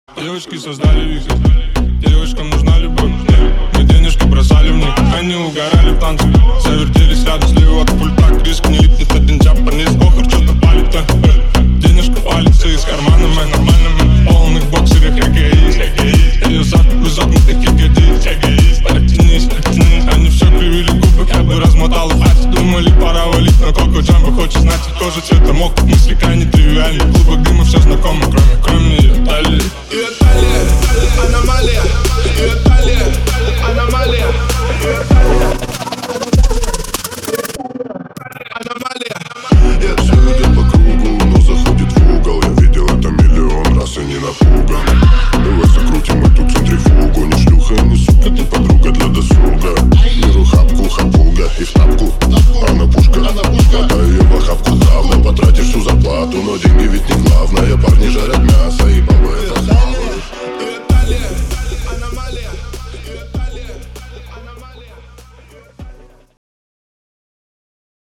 Девочки создали вихрь, девочкам нужна любовь. Мы денежки бросали в них, они угорали в танце. Завертелись рядом слева от пульта, Криск не липнет, один джапанец. Охр, что-то палит, денежка валится из кармана, мэн. Нормально, мэн, в полных боксерах эгоист. Ее запах загнутых ягодиц. Оттянись, они все кривили губы, я бы размотал хватит. Думали, пора валить, но Коко Джамбо хочет знать, кожа цвета мог. Мысли крайне тривиальны, в клубах дыма все знакомо, кроме ее талии. Ее талия, аномалия. Ее талия, аномалия. Ее талия, аномалия. Я все идет по кругу, но заходит в угол. Я видел это миллион раз и не напуган. Давай закрутим эту центрифугу. Не шлюха и не сука, ты подруга для досуга. Беру хапку, хапуга и в тапку. Она пушка, дай ее в охапку. Завтра потратишь всю зарплату, но деньги ведь не главное. Парни жарят мясо и бабы это хавают. Ее талия.